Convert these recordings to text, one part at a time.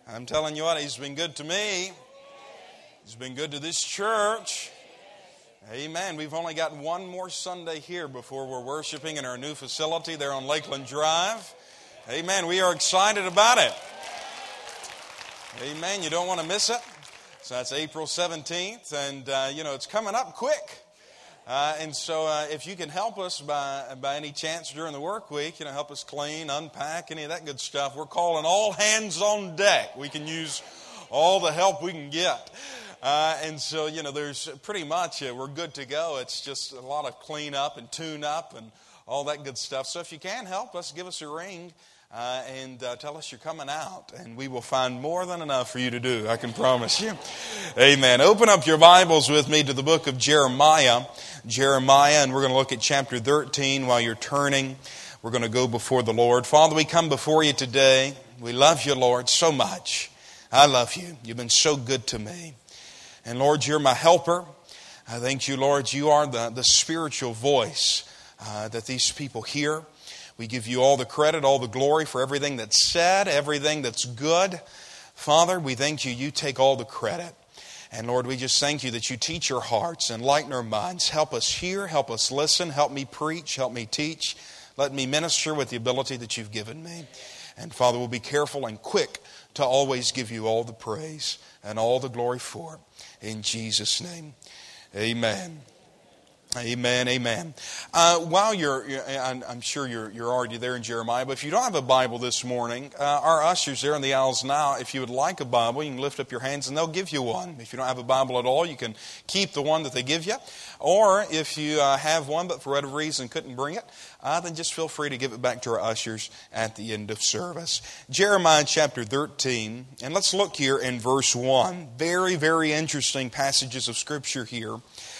I'm telling you what, He's been good to me. He's been good to this church. Amen. We've only got one more Sunday here before we're worshiping in our new facility there on Lakeland Drive. Amen. We are excited about it. Amen. You don't want to miss it. So that's April 17th, and it's coming up quick. And so if you can help us by any chance during the work week, help us clean, unpack, any of that good stuff. We're calling all hands on deck. We can use all the help we can get. And so, there's pretty much, we're good to go. It's just a lot of clean up and tune up and all that good stuff. So if you can help us, give us a ring and tell us you're coming out. And we will find more than enough for you to do, I can promise you. Amen. Open up your Bibles with me to the book of Jeremiah. And we're going to look at chapter 13 while you're turning. We're going to go before the Lord. Father, we come before you today. We love you, Lord, so much. I love you. You've been so good to me. And Lord, you're my helper. I thank you, Lord, you are the spiritual voice that these people hear. We give you all the credit, all the glory for everything that's said, everything that's good. Father, we thank you, you take all the credit. And Lord, we just thank you that you teach our hearts, enlighten our minds. Help us hear, help us listen, help me preach, help me teach. Let me minister with the ability that you've given me. And Father, we'll be careful and quick to always give you all the praise and all the glory for it. In Jesus' name, amen. Amen, amen. While I'm sure you're already there in Jeremiah, but if you don't have a Bible this morning, our ushers there in the aisles now, if you would like a Bible, you can lift up your hands and they'll give you one. If you don't have a Bible at all, you can keep the one that they give you. Or if you have one but for whatever reason couldn't bring it, then just feel free to give it back to our ushers at the end of service. Jeremiah chapter 13, and let's look here in verse 1. Very, very interesting passages of Scripture here.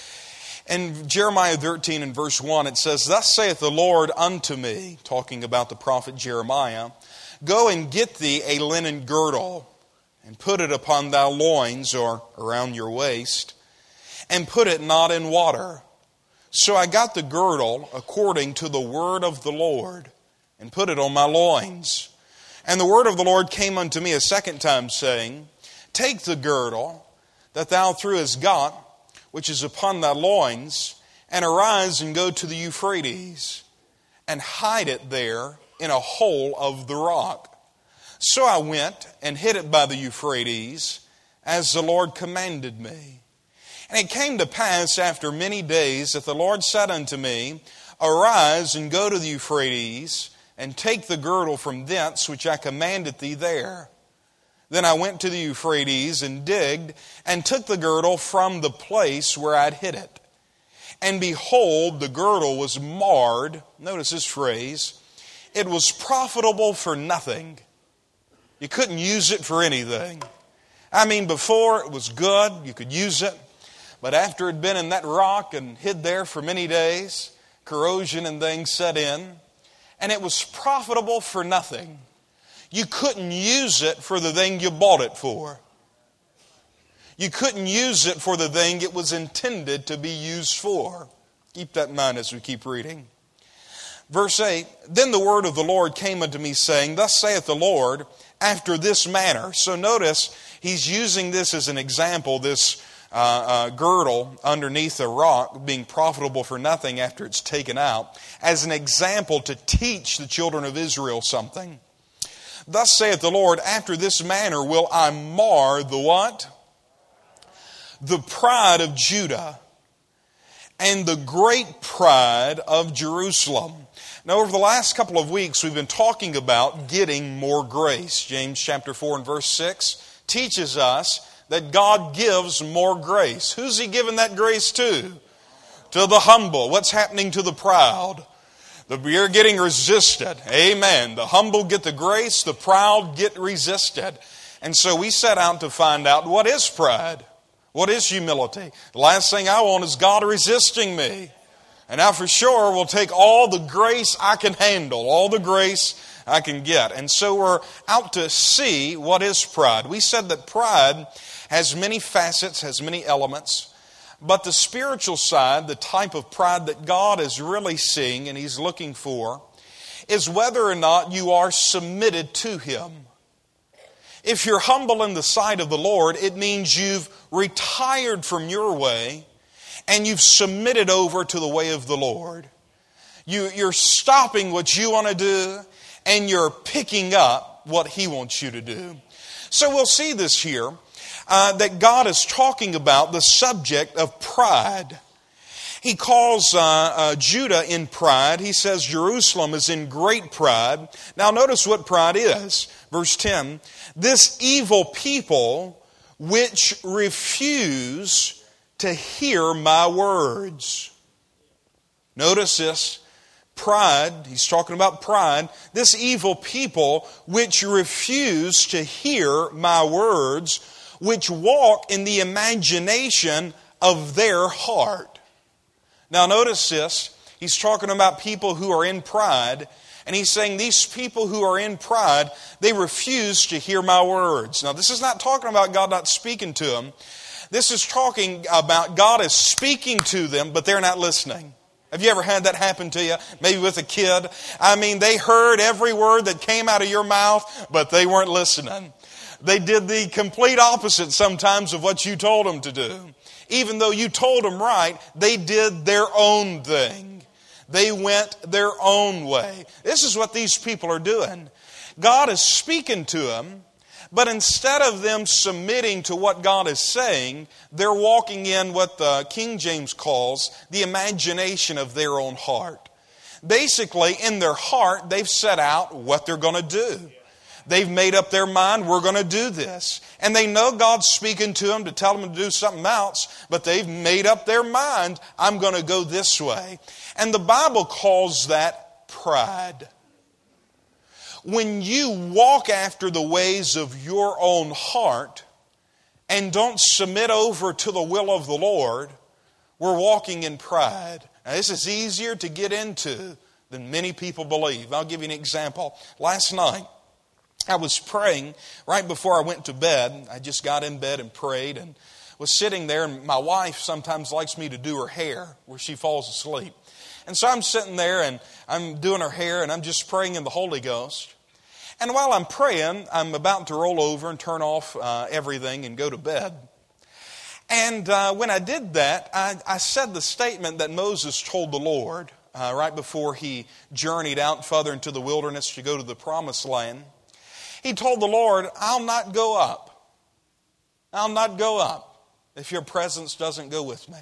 In Jeremiah 13 and verse 1, it says, "Thus saith the Lord unto me," talking about the prophet Jeremiah, "Go and get thee a linen girdle, and put it upon thy loins," or around your waist, "and put it not in water. So I got the girdle according to the word of the Lord, and put it on my loins. And the word of the Lord came unto me a second time, saying, Take the girdle that thou hast got, which is upon thy loins, and arise and go to the Euphrates, and hide it there in a hole of the rock. So I went and hid it by the Euphrates, as the Lord commanded me. And it came to pass after many days that the Lord said unto me, Arise and go to the Euphrates, and take the girdle from thence which I commanded thee there. Then I went to the Euphrates and digged, and took the girdle from the place where I'd hid it. And behold, the girdle was marred." Notice this phrase. "It was profitable for nothing." You couldn't use it for anything. I mean, before it was good, you could use it. But after it had been in that rock and hid there for many days, corrosion and things set in, and it was profitable for nothing. You couldn't use it for the thing you bought it for. You couldn't use it for the thing it was intended to be used for. Keep that in mind as we keep reading. Verse 8, "Then the word of the Lord came unto me, saying, Thus saith the Lord, after this manner." So notice, he's using this as an example, this girdle underneath a rock being profitable for nothing after it's taken out, as an example to teach the children of Israel something. "Thus saith the Lord, after this manner will I mar the" what? "The pride of Judah, and the great pride of Jerusalem." Now, over the last couple of weeks, we've been talking about getting more grace. James chapter 4 and verse 6 teaches us that God gives more grace. Who's He giving that grace to? To the humble. What's happening to the proud? You're getting resisted. Amen. The humble get the grace, the proud get resisted. And so we set out to find out, what is pride? What is humility? The last thing I want is God resisting me. And now for sure we'll take all the grace I can handle, all the grace I can get. And so we're out to see what is pride. We said that pride has many facets, has many elements. But the spiritual side, the type of pride that God is really seeing and He's looking for, is whether or not you are submitted to Him. If you're humble in the sight of the Lord, it means you've retired from your way and you've submitted over to the way of the Lord. You're stopping what you want to do and you're picking up what He wants you to do. So we'll see this here, that God is talking about the subject of pride. He calls Judah in pride. He says Jerusalem is in great pride. Now notice what pride is. Verse 10, this evil people which refuse to hear my words. Notice this. Pride, he's talking about pride. This evil people which refuse to hear my words, which walk in the imagination of their heart. Now notice this. He's talking about people who are in pride. And he's saying these people who are in pride, they refuse to hear my words. Now this is not talking about God not speaking to them. This is talking about God is speaking to them, but they're not listening. Have you ever had that happen to you? Maybe with a kid. I mean, they heard every word that came out of your mouth, but they weren't listening. They did the complete opposite sometimes of what you told them to do. Even though you told them right, they did their own thing. They went their own way. This is what these people are doing. God is speaking to them, but instead of them submitting to what God is saying, they're walking in what the King James calls the imagination of their own heart. Basically, in their heart, they've set out what they're going to do. They've made up their mind, we're going to do this. And they know God's speaking to them to tell them to do something else, but they've made up their mind, I'm going to go this way. And the Bible calls that pride. When you walk after the ways of your own heart and don't submit over to the will of the Lord, we're walking in pride. Now, this is easier to get into than many people believe. I'll give you an example. Last night, I was praying right before I went to bed. I just got in bed and prayed and was sitting there. And my wife sometimes likes me to do her hair where she falls asleep. And so I'm sitting there and I'm doing her hair and I'm just praying in the Holy Ghost. And while I'm praying, I'm about to roll over and turn off everything and go to bed. And when I did that, I said the statement that Moses told the Lord right before he journeyed out further into the wilderness to go to the promised land. He told the Lord, I'll not go up. I'll not go up if your presence doesn't go with me.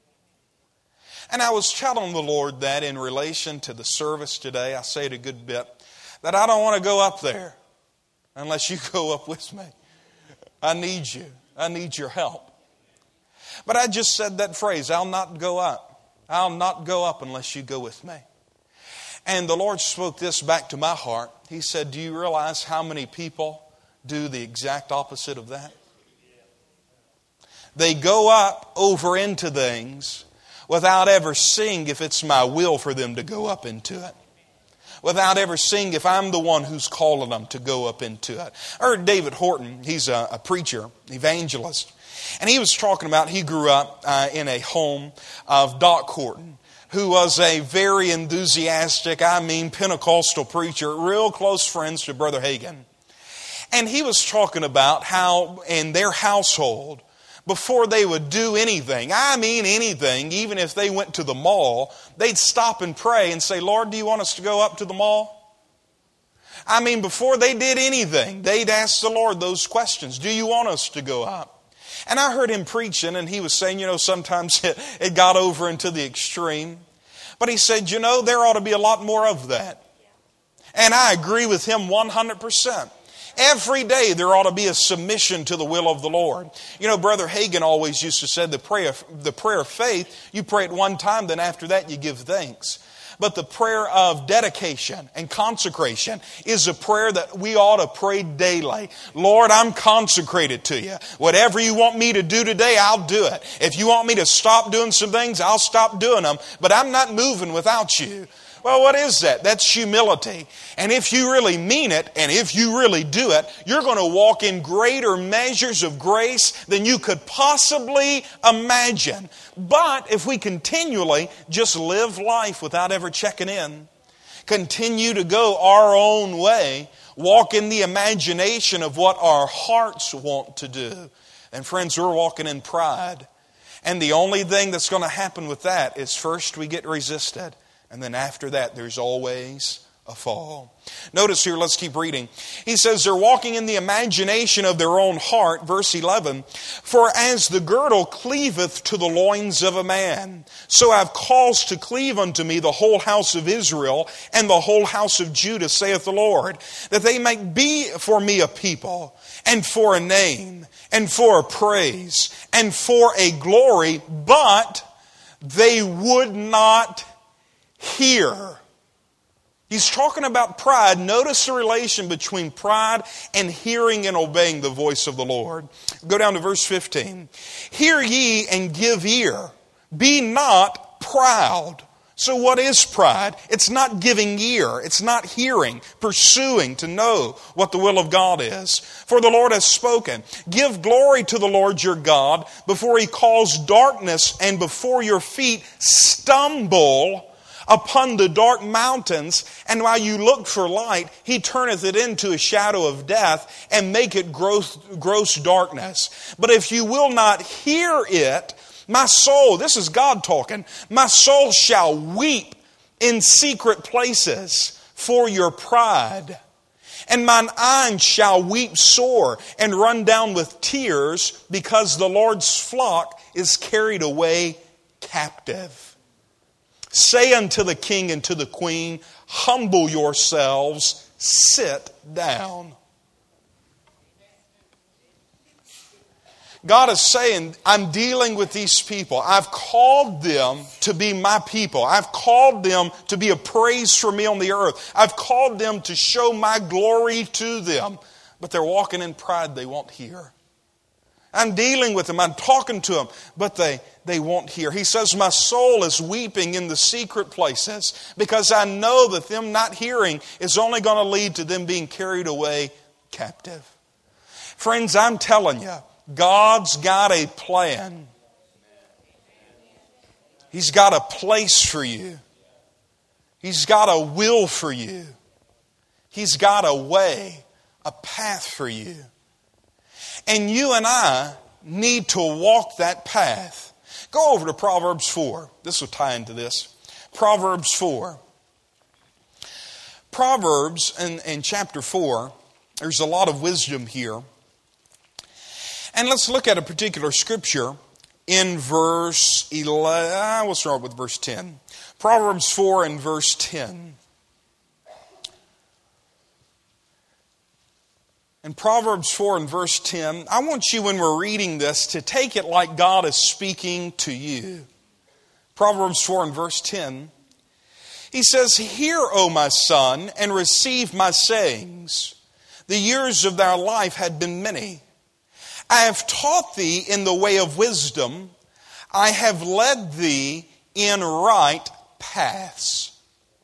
And I was telling the Lord that in relation to the service today. I say it a good bit. That I don't want to go up there unless you go up with me. I need you. I need your help. But I just said that phrase, I'll not go up. I'll not go up unless you go with me. And the Lord spoke this back to my heart. He said, do you realize how many people do the exact opposite of that? They go up over into things without ever seeing if it's my will for them to go up into it. Without ever seeing if I'm the one who's calling them to go up into it. I heard David Horton, he's a preacher, evangelist, and he was talking about he grew up in a home of Doc Horton, who was a very enthusiastic, Pentecostal preacher, real close friends to Brother Hagin. And he was talking about how in their household, before they would do anything, anything, even if they went to the mall, they'd stop and pray and say, Lord, do you want us to go up to the mall? Before they did anything, they'd ask the Lord those questions. Do you want us to go up? And I heard him preaching, and he was saying, sometimes it got over into the extreme. But he said, there ought to be a lot more of that. And I agree with him 100%. Every day there ought to be a submission to the will of the Lord. Brother Hagin always used to say the prayer of faith, you pray it one time, then after that you give thanks. But the prayer of dedication and consecration is a prayer that we ought to pray daily. Lord, I'm consecrated to you. Whatever you want me to do today, I'll do it. If you want me to stop doing some things, I'll stop doing them. But I'm not moving without you. Well, what is that? That's humility. And if you really mean it, and if you really do it, you're going to walk in greater measures of grace than you could possibly imagine. But if we continually just live life without ever checking in, continue to go our own way, walk in the imagination of what our hearts want to do. And friends, we're walking in pride. And the only thing that's going to happen with that is first we get resisted. And then after that, there's always a fall. Notice here, let's keep reading. He says they're walking in the imagination of their own heart. Verse 11, for as the girdle cleaveth to the loins of a man, so I have caused to cleave unto me the whole house of Israel and the whole house of Judah, saith the Lord, that they might be for me a people, and for a name, and for a praise, and for a glory, but they would not hear. He's talking about pride. Notice the relation between pride and hearing and obeying the voice of the Lord. Go down to verse 15. Hear ye and give ear. Be not proud. So what is pride? It's not giving ear. It's not hearing, pursuing to know what the will of God is. For the Lord has spoken. Give glory to the Lord your God before He calls darkness and before your feet stumble upon the dark mountains, and while you look for light, He turneth it into a shadow of death, and make it gross darkness. But if you will not hear it, my soul, this is God talking, my soul shall weep in secret places for your pride. And mine eyes shall weep sore and run down with tears, because the Lord's flock is carried away captive. Say unto the king and to the queen, humble yourselves, sit down. God is saying, I'm dealing with these people. I've called them to be my people. I've called them to be a praise for me on the earth. I've called them to show my glory to them. But they're walking in pride they won't hear. I'm dealing with them. I'm talking to them. But they won't hear. He says, my soul is weeping in the secret places, because I know that them not hearing is only going to lead to them being carried away captive. Friends, I'm telling you, God's got a plan. He's got a place for you. He's got a will for you. He's got a way, a path for you. And you and I need to walk that path. Go over to Proverbs 4. This will tie into this. Proverbs 4. Proverbs in chapter 4, there's a lot of wisdom here. And let's look at a particular scripture in verse 11. We'll start with verse 10. Proverbs 4 and verse 10. In Proverbs 4 and verse 10, I want you, when we're reading this, to take it like God is speaking to you. Proverbs 4 and verse 10, he says, hear, O my son, and receive my sayings. The years of thy life had been many. I have taught thee in the way of wisdom. I have led thee in right paths.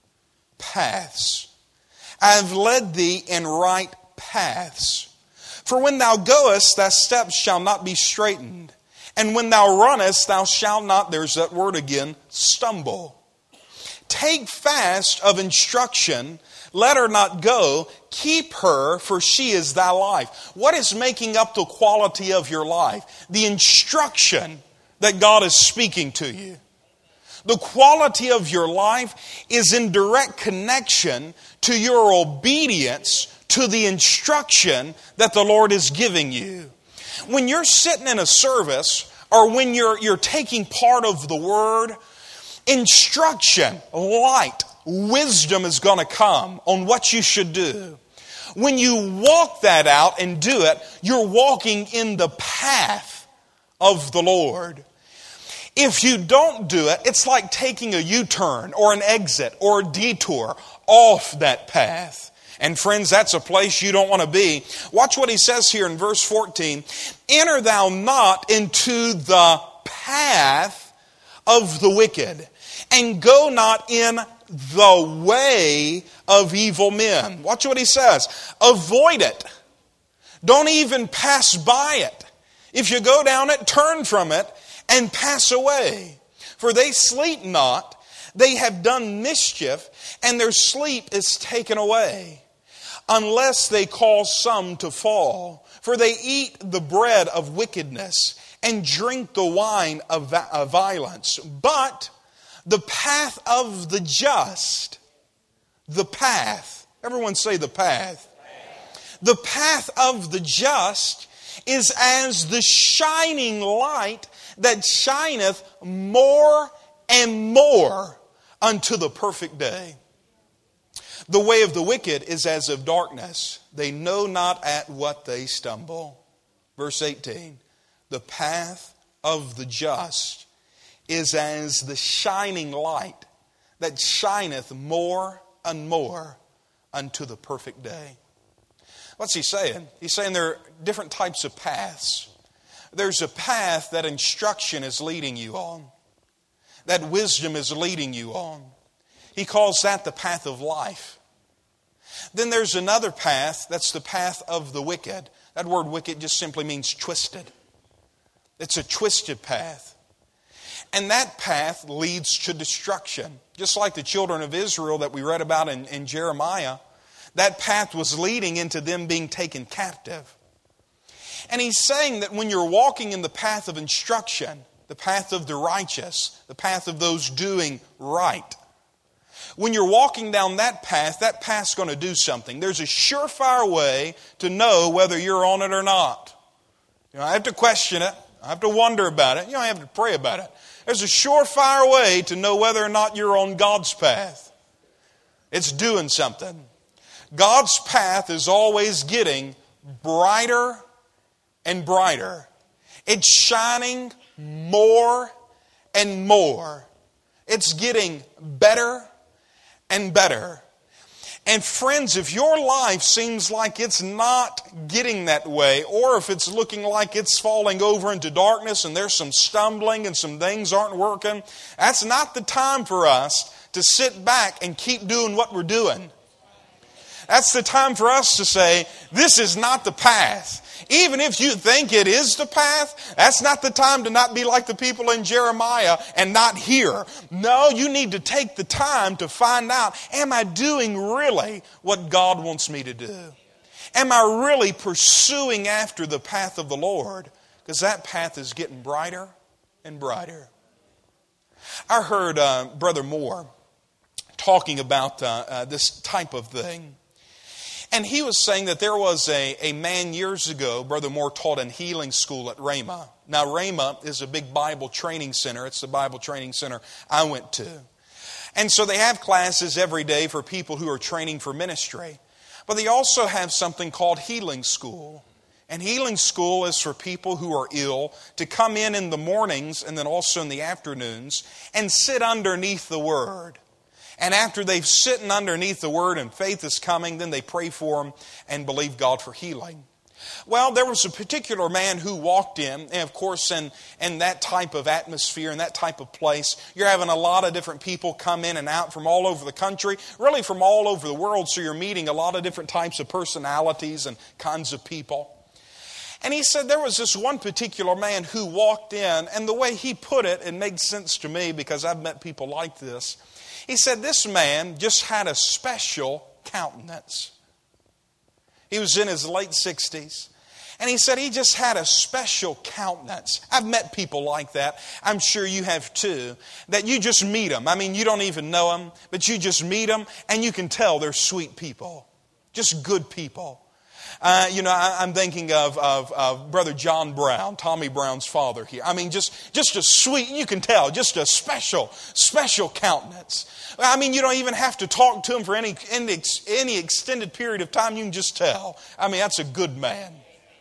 Paths. I have led thee in right paths. For when thou goest, thy steps shall not be straitened. And when thou runnest, thou shalt not, there's that word again, stumble. Take fast of instruction, let her not go, keep her, for she is thy life. What is making up the quality of your life? The instruction that God is speaking to you. The quality of your life is in direct connection to your obedience to the instruction that the Lord is giving you. When you're sitting in a service, or when you're taking part of the Word, instruction, light, wisdom is going to come on what you should do. When you walk that out and do it, you're walking in the path of the Lord. If you don't do it, it's like taking a U-turn or an exit or a detour off that path. And friends, that's a place you don't want to be. Watch what he says here in verse 14. Enter thou not into the path of the wicked, and go not in the way of evil men. Watch what he says. Avoid it. Don't even pass by it. If you go down it, turn from it and pass away. For they sleep not, they have done mischief, and their sleep is taken away. unless they cause some to fall. For they eat the bread of wickedness and drink the wine of violence. But the path of the just, the path, everyone say the path. The path of the just is as the shining light that shineth more and more unto the perfect day. The way of the wicked is as of darkness. They know not at what they stumble. Verse 18. The path of the just is as the shining light that shineth more and more unto the perfect day. What's he saying? He's saying there are different types of paths. There's a path that instruction is leading you on, that wisdom is leading you on. He calls that the path of life. Then there's another path, that's the path of the wicked. That word wicked just simply means twisted. It's a twisted path. And that path leads to destruction. Just like the children of Israel that we read about in Jeremiah, that path was leading into them being taken captive. And he's saying that when you're walking in the path of instruction, the path of the righteous, the path of those doing right, when you're walking down that path's going to do something. There's a surefire way to know whether you're on it or not. I have to question it. I have to wonder about it. I have to pray about it. There's a surefire way to know whether or not you're on God's path. It's doing something. God's path is always getting brighter and brighter. It's shining more and more. It's getting better and better. And friends, if your life seems like it's not getting that way, or if it's looking like it's falling over into darkness and there's some stumbling and some things aren't working, that's not the time for us to sit back and keep doing what we're doing. That's the time for us to say, this is not the path. Even if you think it is the path, that's not the time to not be like the people in Jeremiah and not hear. No, you need to take the time to find out, am I doing really what God wants me to do? Am I really pursuing after the path of the Lord? Because that path is getting brighter and brighter. I heard Brother Moore talking about this type of thing. And he was saying that there was a man years ago, Brother Moore taught in healing school at Rhema. Now Rhema is a big Bible training center. It's the Bible training center I went to. And so they have classes every day for people who are training for ministry. But they also have something called healing school. And healing school is for people who are ill to come in the mornings and then also in the afternoons and sit underneath the Word. And after they've sitting underneath the Word and faith is coming, then they pray for them and believe God for healing. Well, there was a particular man who walked in, and of course in that type of atmosphere, in that type of place, you're having a lot of different people come in and out from all over the country, really from all over the world, so you're meeting a lot of different types of personalities and kinds of people. And he said there was this one particular man who walked in, and the way he put it, it made sense to me because I've met people like this. He said this man just had a special countenance. He was in his late 60s. And he said he just had a special countenance. I've met people like that. I'm sure you have too. That you just meet them. I mean, you don't even know them, but you just meet them and you can tell they're sweet people. Just good people. I'm thinking of Brother John Brown, Tommy Brown's father here. I mean, just a sweet, you can tell, just a special countenance. I mean, you don't even have to talk to him for any extended period of time. You can just tell. I mean, that's a good man.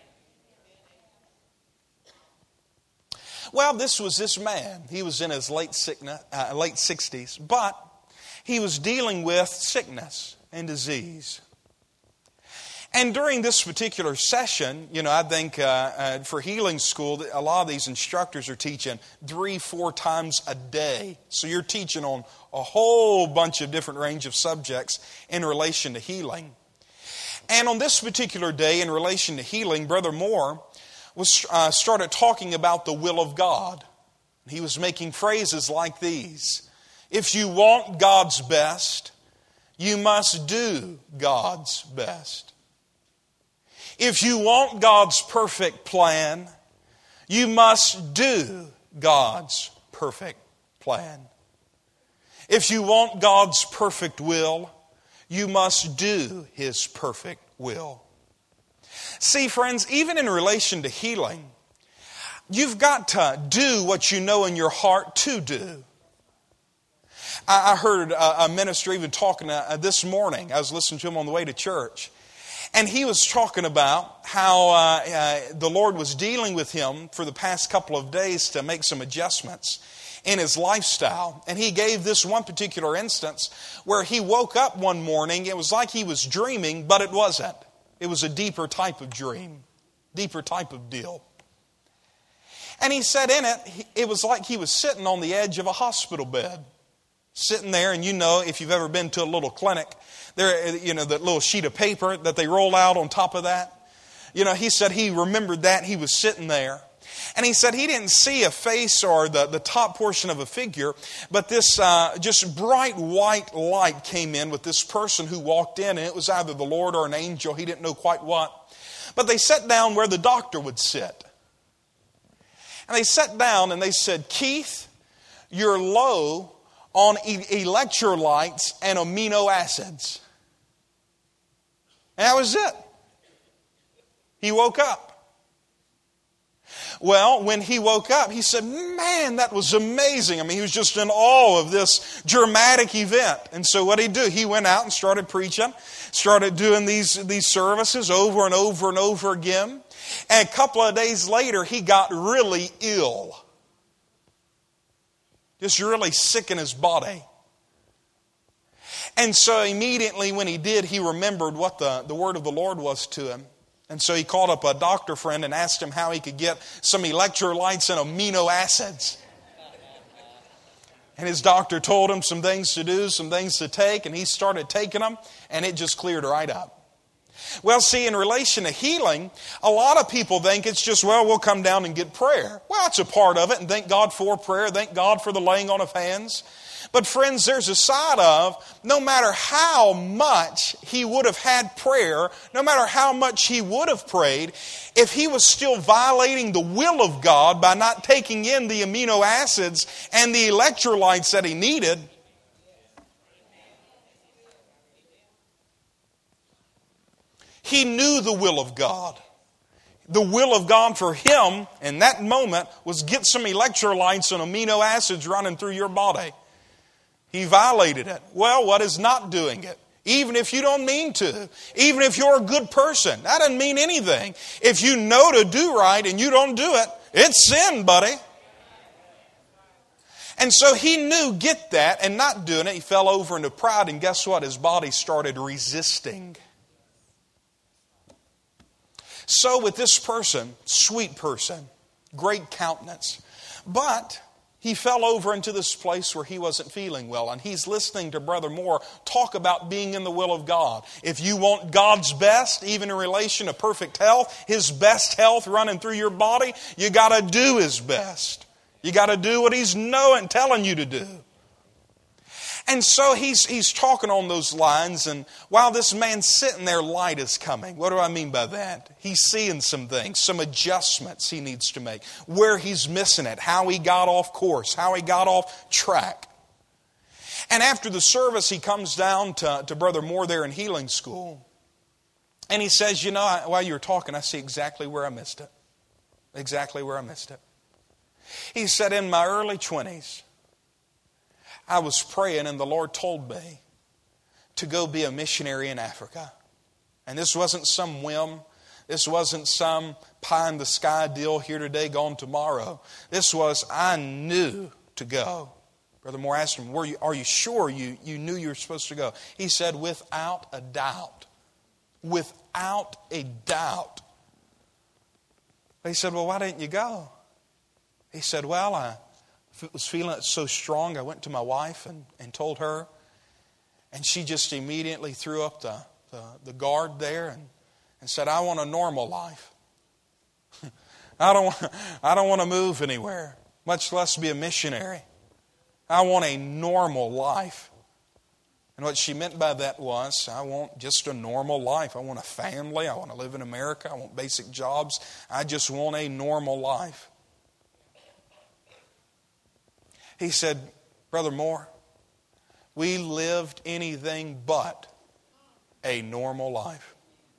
Well, this was this man. He was in his late 60s, but he was dealing with sickness and disease. And during this particular session, I think for healing school, a lot of these instructors are teaching 3-4 times a day. So you're teaching on a whole bunch of different range of subjects in relation to healing. And on this particular day, in relation to healing, Brother Moore started talking about the will of God. He was making phrases like these. If you want God's best, you must do God's best. If you want God's perfect plan, you must do God's perfect plan. If you want God's perfect will, you must do His perfect will. See, friends, even in relation to healing, you've got to do what you know in your heart to do. I heard a minister even talking this morning. I was listening to him on the way to church. And he was talking about how the Lord was dealing with him for the past couple of days to make some adjustments in his lifestyle. And he gave this one particular instance where he woke up one morning. It was like he was dreaming, but it wasn't. It was a deeper type of dream, deeper type of deal. And he said in it was like he was sitting on the edge of a hospital bed. Sitting there, and you know, if you've ever been to a little clinic, there, you know, that little sheet of paper that they roll out on top of that. You know, he said he remembered that. He was sitting there. And he said he didn't see a face or the top portion of a figure, but this just bright white light came in with this person who walked in, and it was either the Lord or an angel. He didn't know quite what. But they sat down where the doctor would sit. And they sat down and they said, "Keith, you're low on electrolytes and amino acids." And that was it. He woke up. Well, when he woke up, he said, "Man, that was amazing." I mean, he was just in awe of this dramatic event. And so what did he do? He went out and started preaching, started doing these services over and over and over again. And a couple of days later, he got really ill. Just really sick in his body. And so immediately when he did, he remembered what the word of the Lord was to him. And so he called up a doctor friend and asked him how he could get some electrolytes and amino acids. And his doctor told him some things to do, some things to take, and he started taking them, and it just cleared right up. Well, see, in relation to healing, a lot of people think it's just, well, we'll come down and get prayer. Well, it's a part of it, and thank God for prayer. Thank God for the laying on of hands. But friends, there's a side of, no matter how much he would have had prayer, no matter how much he would have prayed, if he was still violating the will of God by not taking in the amino acids and the electrolytes that he needed, he knew the will of God. The will of God for him in that moment was get some electrolytes and amino acids running through your body. He violated it. Well, what is not doing it? Even if you don't mean to. Even if you're a good person. That doesn't mean anything. If you know to do right and you don't do it, it's sin, buddy. And so he knew, get that, and not doing it, he fell over into pride, and guess what? His body started resisting. So with this person, sweet person, great countenance, but he fell over into this place where he wasn't feeling well, and he's listening to Brother Moore talk about being in the will of God. If you want God's best, even in relation to perfect health, His best health running through your body, you got to do His best. You got to do what He's telling you to do. And so he's talking on those lines, and while this man's sitting there, light is coming. What do I mean by that? He's seeing some things, some adjustments he needs to make, where he's missing it, how he got off course, how he got off track. And after the service, he comes down to Brother Moore there in healing school, and he says, you know, while you were talking, I see exactly where I missed it. Exactly where I missed it. He said, in my early 20s, I was praying and the Lord told me to go be a missionary in Africa. And this wasn't some whim. This wasn't some pie in the sky deal, here today, gone tomorrow. This was, I knew to go. Brother Moore asked him, are you sure you knew you were supposed to go? He said, without a doubt. Without a doubt. He said, well, why didn't you go? He said, well, I was feeling it so strong, I went to my wife and told her. And she just immediately threw up the guard there and said, I want a normal life. I don't want to move anywhere, much less be a missionary. I want a normal life. And what she meant by that was, I want just a normal life. I want a family. I want to live in America. I want basic jobs. I just want a normal life. He said, Brother Moore, we lived anything but a normal life.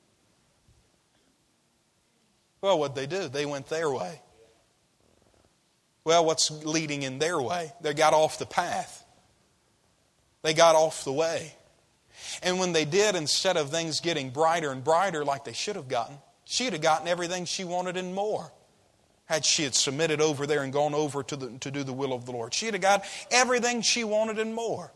Well, what'd they do? They went their way. Well, what's leading in their way? They got off the path. They got off the way. And when they did, instead of things getting brighter and brighter like they should have gotten, she'd have gotten everything she wanted and more. Had she had submitted over there and gone over to do the will of the Lord. She'd have got everything she wanted and more.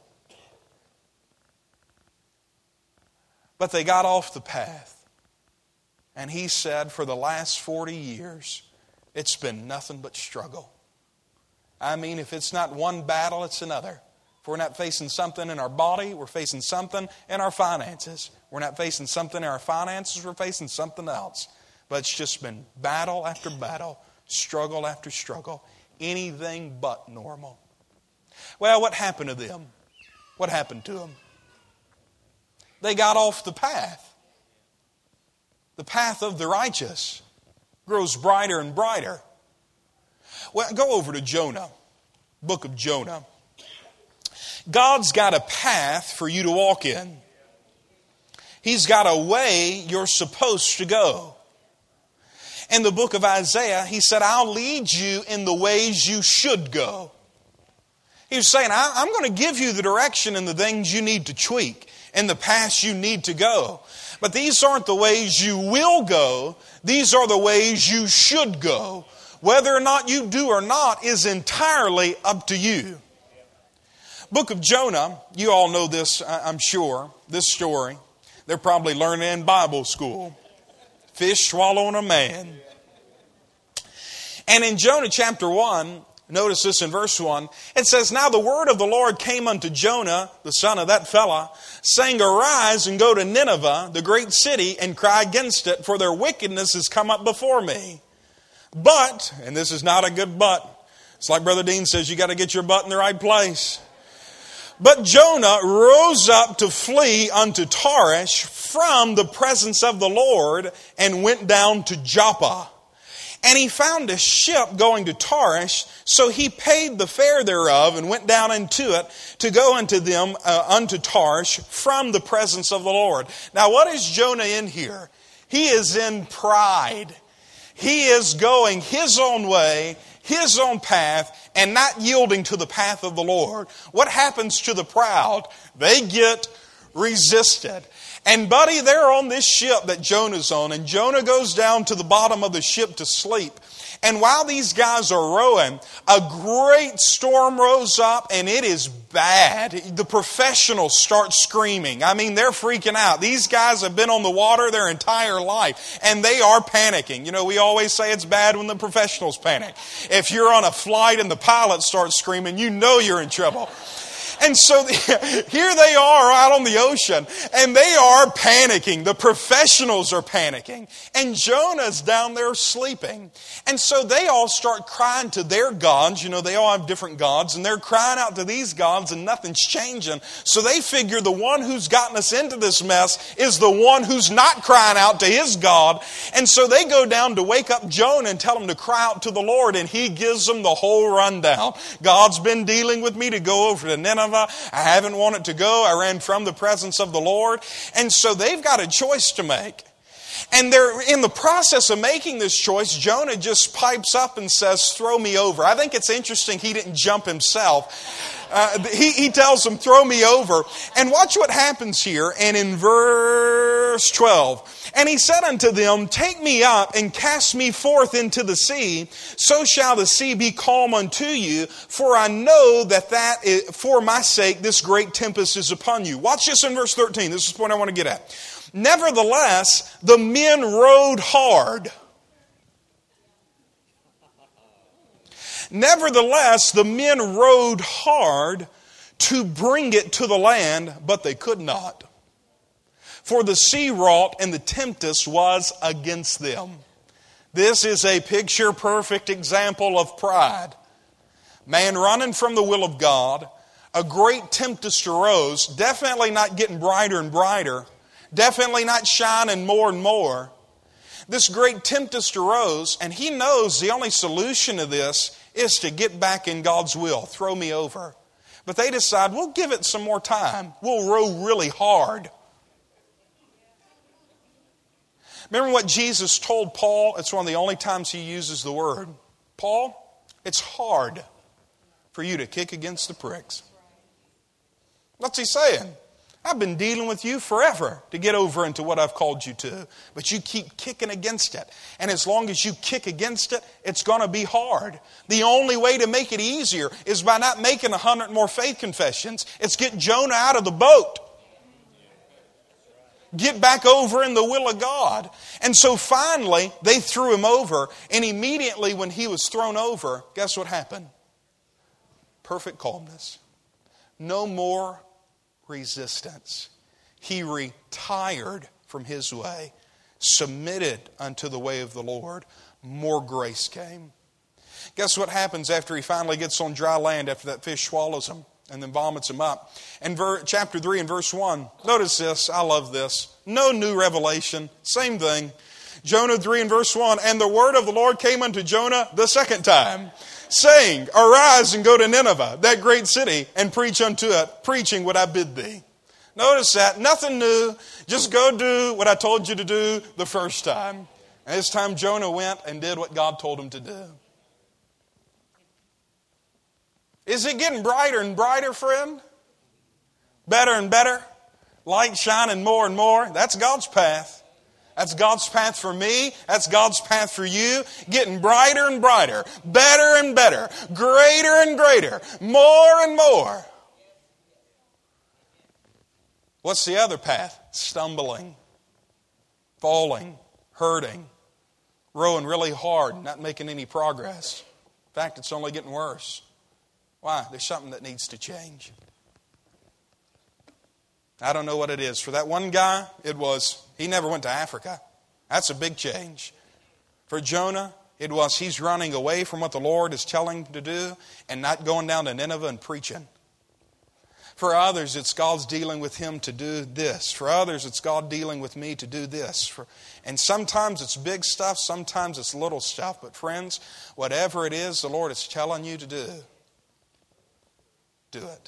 But they got off the path. And he said, for the last 40 years, it's been nothing but struggle. I mean, if it's not one battle, it's another. If we're not facing something in our body, we're facing something in our finances. We're not facing something in our finances, we're facing something else. But it's just been battle after battle, struggle after struggle. Anything but normal. Well, what happened to them? What happened to them? They got off the path. The path of the righteous grows brighter and brighter. Well, go over to Jonah, book of Jonah. God's got a path for you to walk in. He's got a way you're supposed to go. In the book of Isaiah, he said, I'll lead you in the ways you should go. He was saying, I'm going to give you the direction and the things you need to tweak and the paths you need to go. But these aren't the ways you will go. These are the ways you should go. Whether or not you do or not is entirely up to you. Book of Jonah, you all know this, I'm sure, this story. They're probably learning in Bible school. Fish swallowing a man. And in Jonah chapter 1, notice this in verse 1, it says, Now the word of the Lord came unto Jonah, the son of that fella, saying, Arise and go to Nineveh, the great city, and cry against it, for their wickedness has come up before me. But, and this is not a good but, it's like Brother Dean says, you got to get your butt in the right place. But Jonah rose up to flee unto Tarshish from the presence of the Lord and went down to Joppa. And he found a ship going to Tarshish, so he paid the fare thereof and went down into it to go unto them unto Tarshish from the presence of the Lord. Now what is Jonah in here? He is in pride. He is going his own way, his own path, and not yielding to the path of the Lord. What happens to the proud? They get resisted. And buddy, they're on this ship that Jonah's on, and Jonah goes down to the bottom of the ship to sleep. And while these guys are rowing, a great storm rose up, and it is bad. The professionals start screaming. I mean, they're freaking out. These guys have been on the water their entire life, and they are panicking. You know, we always say it's bad when the professionals panic. If you're on a flight and the pilot starts screaming, you know you're in trouble. And so here they are out on the ocean, and they are panicking. The professionals are panicking. And Jonah's down there sleeping. And so they all start crying to their gods. You know, they all have different gods, and they're crying out to these gods, and nothing's changing. So they figure the one who's gotten us into this mess is the one who's not crying out to his God. And so they go down to wake up Jonah and tell him to cry out to the Lord, and he gives them the whole rundown. God's been dealing with me to go over to Nineveh. I haven't wanted to go. I ran from the presence of the Lord. And so they've got a choice to make. And they're in the process of making this choice. Jonah just pipes up and says, throw me over. I think it's interesting he didn't jump himself. He tells them, throw me over. And watch what happens here. And in verse 12, and he said unto them, take me up and cast me forth into the sea. So shall the sea be calm unto you. For I know that for my sake this great tempest is upon you. Watch this in verse 13. This is the point I want to get at. Nevertheless, the men rowed hard. Nevertheless, the men rowed hard to bring it to the land, but they could not. For the sea wrought, and the tempest was against them. This is a picture-perfect example of pride. Man running from the will of God, a great tempest arose, definitely not getting brighter and brighter, definitely not shining more and more. This great tempest arose, and he knows the only solution to this is to get back in God's will, throw me over. But they decide, we'll give it some more time. We'll row really hard. Remember what Jesus told Paul? It's one of the only times he uses the word. Paul, it's hard for you to kick against the pricks. What's he saying? I've been dealing with you forever to get over into what I've called you to. But you keep kicking against it. And as long as you kick against it, it's going to be hard. The only way to make it easier is by not making 100 more faith confessions. It's get Jonah out of the boat. Get back over in the will of God. And so finally, they threw him over. And immediately when he was thrown over, guess what happened? Perfect calmness. No more resistance. He retired from his way, submitted unto the way of the Lord. More grace came. Guess what happens after he finally gets on dry land, after that fish swallows him and then vomits him up? In chapter 3 and verse 1, notice this. I love this. No new revelation. Same thing. Jonah 3 and verse 1, and the word of the Lord came unto Jonah the second time, saying, arise and go to Nineveh, that great city, and preach unto it, preaching what I bid thee. Notice that. Nothing new. Just go do what I told you to do the first time. And this time Jonah went and did what God told him to do. Is it getting brighter and brighter, friend? Better and better? Light shining more and more? That's God's path. That's God's path for me. That's God's path for you. Getting brighter and brighter. Better and better. Greater and greater. More and more. What's the other path? Stumbling. Falling. Hurting. Rowing really hard. Not making any progress. In fact, it's only getting worse. Why? There's something that needs to change. I don't know what it is. For that one guy, he never went to Africa. That's a big change. For Jonah, he's running away from what the Lord is telling him to do and not going down to Nineveh and preaching. For others, it's God's dealing with him to do this. For others, it's God dealing with me to do this. And sometimes it's big stuff, sometimes it's little stuff. But friends, whatever it is the Lord is telling you to do, do it.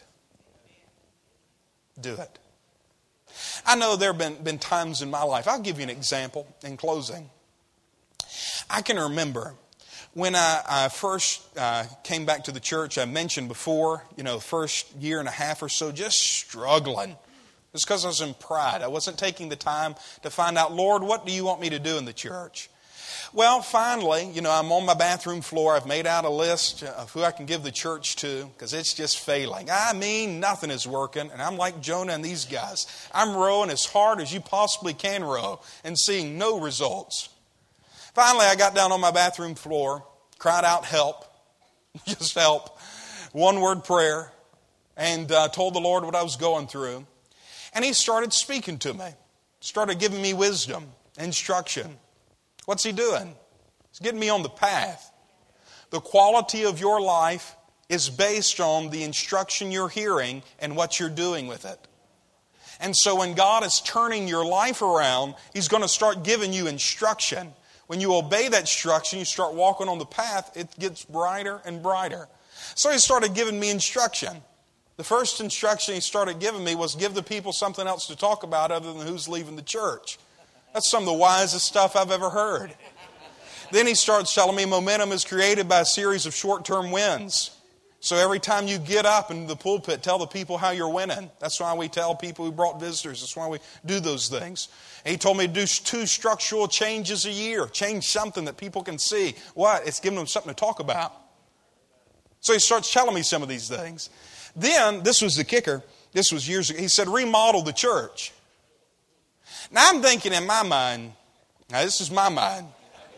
Do it. I know there have been times in my life. I'll give you an example in closing. I can remember when I first came back to the church. I mentioned before, first year and a half or so, just struggling. It's because I was in pride. I wasn't taking the time to find out, Lord, what do you want me to do in the church? Well, finally, I'm on my bathroom floor. I've made out a list of who I can give the church to because it's just failing. I mean, nothing is working. And I'm like Jonah and these guys. I'm rowing as hard as you possibly can row and seeing no results. Finally, I got down on my bathroom floor, cried out, help, just help, one word prayer, and told the Lord what I was going through. And He started speaking to me, started giving me wisdom, instruction. What's He doing? He's getting me on the path. The quality of your life is based on the instruction you're hearing and what you're doing with it. And so when God is turning your life around, He's going to start giving you instruction. When you obey that instruction, you start walking on the path, it gets brighter and brighter. So He started giving me instruction. The first instruction He started giving me was give the people something else to talk about other than who's leaving the church. That's some of the wisest stuff I've ever heard. Then He starts telling me momentum is created by a series of short-term wins. So every time you get up in the pulpit, tell the people how you're winning. That's why we tell people who brought visitors. That's why we do those things. And He told me to do 2 structural changes a year. Change something that people can see. What? It's giving them something to talk about. So He starts telling me some of these things. Then, this was the kicker. This was years ago. He said, remodel the church. Now I'm thinking in my mind, now this is my mind.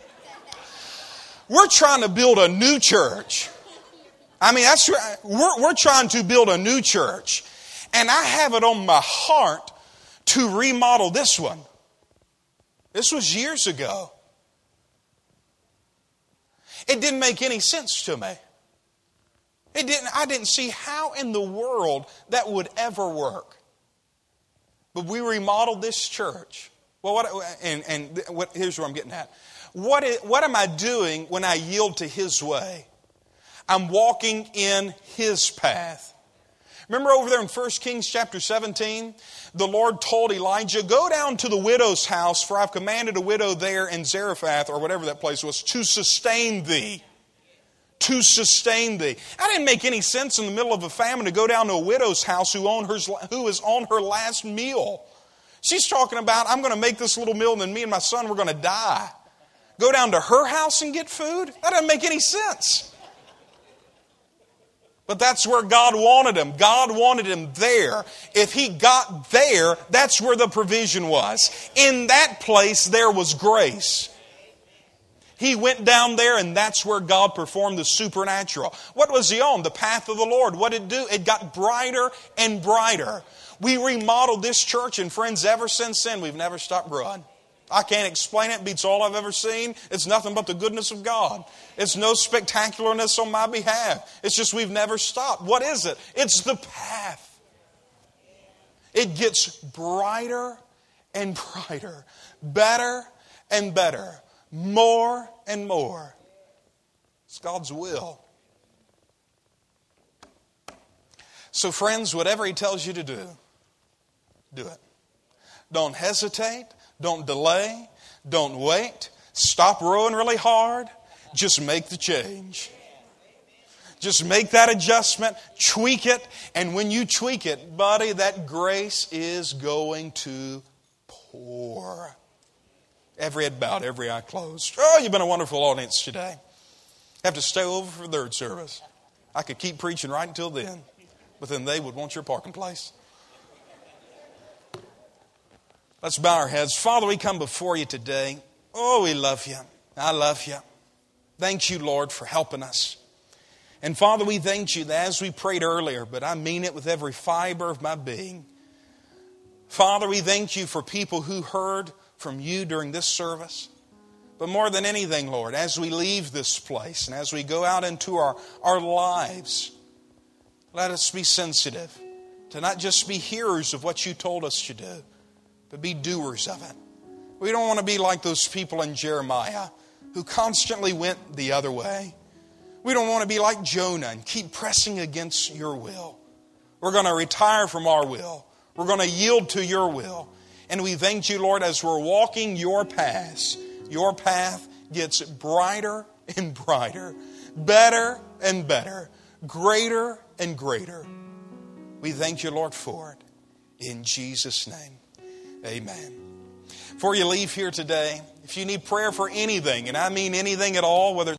We're trying to build a new church. I mean, we're trying to build a new church. And I have it on my heart to remodel this one. This was years ago. It didn't make any sense to me. I didn't see how in the world that would ever work. But we remodeled this church. Well, here's where I'm getting at. What am I doing when I yield to His way? I'm walking in His path. Remember over there in 1 Kings chapter 17, the Lord told Elijah, go down to the widow's house, for I've commanded a widow there in Zarephath, or whatever that place was, to sustain thee. To sustain thee. That didn't make any sense in the middle of a famine to go down to a widow's house who is on her last meal. She's talking about, I'm going to make this little meal and then me and my son, we're going to die. Go down to her house and get food? That doesn't make any sense. But that's where God wanted him. God wanted him there. If he got there, that's where the provision was. In that place, there was grace. He went down there, and that's where God performed the supernatural. What was he on? The path of the Lord. What did it do? It got brighter and brighter. We remodeled this church, and friends, ever since then, we've never stopped growing. I can't explain it. It beats all I've ever seen. It's nothing but the goodness of God. It's no spectacularness on my behalf. It's just we've never stopped. What is it? It's the path. It gets brighter and brighter, better and better, more and more. It's God's will. So friends, whatever He tells you to do it. Don't hesitate. Don't delay. Don't wait. Stop rowing really hard. Just make the change. Just make that adjustment. Tweak it. And when you tweak it, buddy, that grace is going to pour. Every head bowed, every eye closed. Oh, you've been a wonderful audience today. Have to stay over for third service. I could keep preaching right until then. But then they would want your parking place. Let's bow our heads. Father, we come before you today. Oh, we love you. I love you. Thank you, Lord, for helping us. And Father, we thank you that as we prayed earlier, but I mean it with every fiber of my being. Father, we thank you for people who heard from you during this service. But more than anything, Lord, as we leave this place and as we go out into our lives, let us be sensitive to not just be hearers of what you told us to do, but be doers of it. We don't want to be like those people in Jeremiah who constantly went the other way. We don't want to be like Jonah and keep pressing against your will. We're going to retire from our will. We're going to yield to your will. And we thank you, Lord, as we're walking your path gets brighter and brighter, better and better, greater and greater. We thank you, Lord, for it. In Jesus' name. Amen. Before you leave here today, if you need prayer for anything, and I mean anything at all, whether